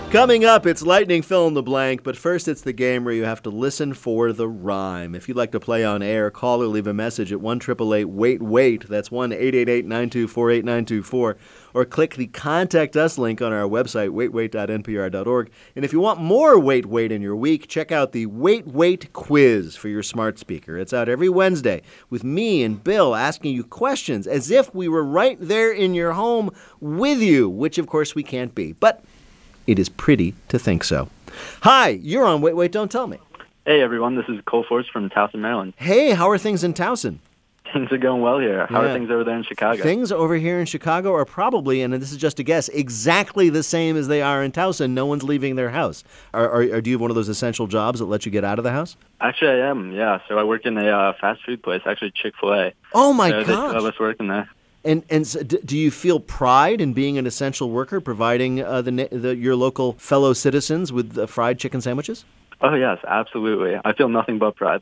Coming up, it's Lightning Fill in the Blank, but first it's the game where you have to listen for the rhyme. If you'd like to play on air, call or leave a message at 1-888-WAIT-WAIT. That's 1-888-924-8924. Or click the Contact Us link on our website, waitwait.npr.org. And if you want more Wait Wait in your week, check out the Wait Wait quiz for your smart speaker. It's out every Wednesday with me and Bill asking you questions as if we were right there in your home with you, which of course we can't be. But it is pretty to think so. Hi, you're on Wait, Wait, Don't Tell Me. Hey, everyone. This is Cole Force from Towson, Maryland. Hey, how are things in Towson? Things are going well here. How are things over there in Chicago? Things over here in Chicago are probably, and this is just a guess, exactly the same as they are in Towson. No one's leaving their house. Do you have one of those essential jobs that let you get out of the house? Actually, I am, yeah. So I work in a fast food place, actually Chick-fil-A. Oh, my gosh. gosh. They still have us working there. And so do you feel pride in being an essential worker, providing your local fellow citizens with fried chicken sandwiches? Oh, yes, absolutely. I feel nothing but pride.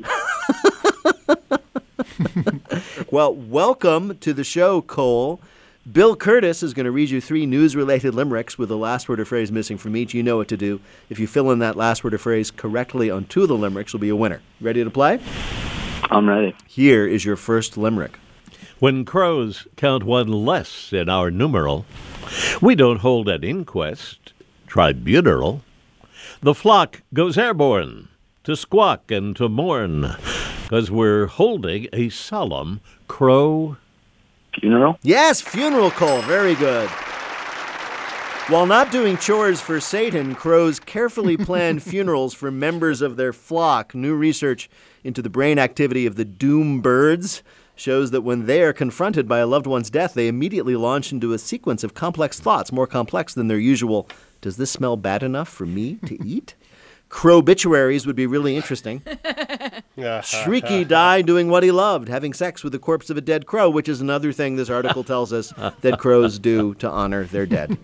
Well, welcome to the show, Cole. Bill Curtis is going to read you 3 news-related limericks with a last word or phrase missing from each. You know what to do. If you fill in that last word or phrase correctly on 2 of the limericks, you'll be a winner. Ready to play? I'm ready. Here is your first limerick. When crows count one less in our numeral, we don't hold an inquest, tribunal. The flock goes airborne to squawk and to mourn, 'cause we're holding a solemn crow funeral. Yes, funeral, Cole. Very good. While not doing chores for Satan, crows carefully plan funerals for members of their flock. New research into the brain activity of the doom birds shows that when they are confronted by a loved one's death, they immediately launch into a sequence of complex thoughts, more complex than their usual, does this smell bad enough for me to eat? Crow obituaries would be really interesting. Shrieky died doing what he loved, having sex with the corpse of a dead crow, which is another thing this article tells us that crows do to honor their dead.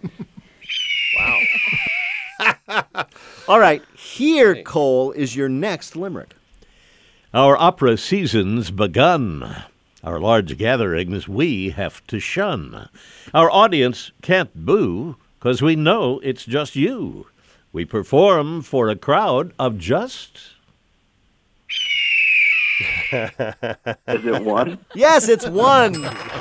Wow. All right, here, Cole, is your next limerick. Our opera season's begun. Our large gatherings we have to shun. Our audience can't boo, 'cause we know it's just you. We perform for a crowd of just... Is it 1? Yes, it's 1.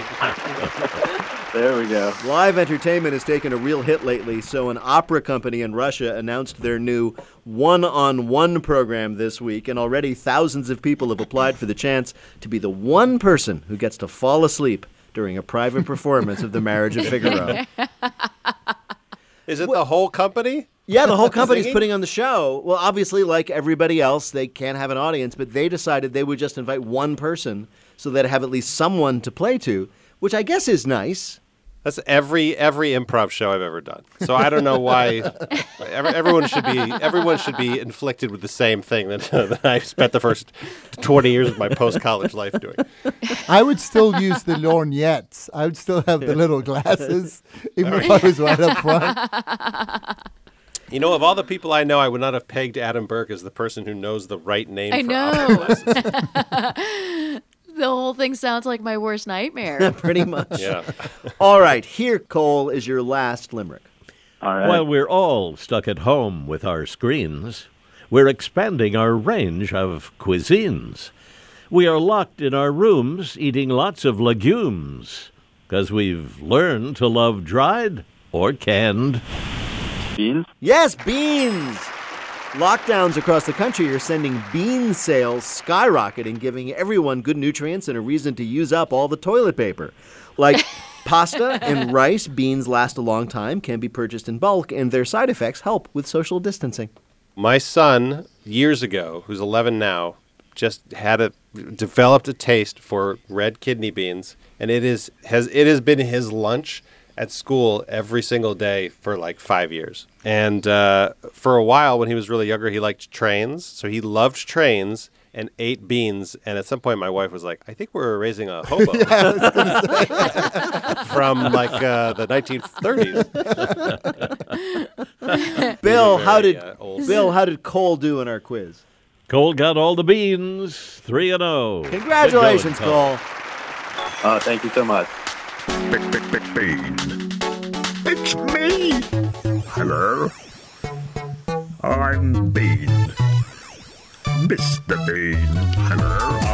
There we go. Live entertainment has taken a real hit lately, so an opera company in Russia announced their new one-on-one program this week, and already thousands of people have applied for the chance to be the one person who gets to fall asleep during a private performance of The Marriage of Figaro. Is it the whole company? Yeah, the whole company's putting on the show. Well, obviously, like everybody else, they can't have an audience, but they decided they would just invite one person so they'd have at least someone to play to, which I guess is nice. That's every improv show I've ever done. So I don't know why everyone should be inflicted with the same thing that I spent the first 20 years of my post-college life doing. I would still use the lorgnettes. I would still have the little glasses, even if I was right up front. You know, of all the people I know, I would not have pegged Adam Burke as the person who knows the right name for opera glasses. The whole thing sounds like my worst nightmare. Pretty much. Yeah. All right, here, Cole, is your last limerick. All right. While we're all stuck at home with our screens, we're expanding our range of cuisines. We are locked in our rooms eating lots of legumes, 'cause we've learned to love dried or canned. Beans? Yes, beans! Lockdowns across the country are sending bean sales skyrocketing, giving everyone good nutrients and a reason to use up all the toilet paper. Like pasta and rice, beans last a long time, can be purchased in bulk, and their side effects help with social distancing. My son, years ago, who's 11 now, just developed a taste for red kidney beans, and it has been his lunch at school every single day for like 5 years. And for a while, when he was really younger, he liked trains. So he loved trains and ate beans. And at some point, my wife was like, I think we're raising a hobo from like the 1930s. Bill, Very, how did Cole do in our quiz? Cole got all the beans, 3-0. Congratulations, Good going, Cole. Thank you so much. Bean. It's me. Hello. I'm Bean. Mr. Bean. Hello.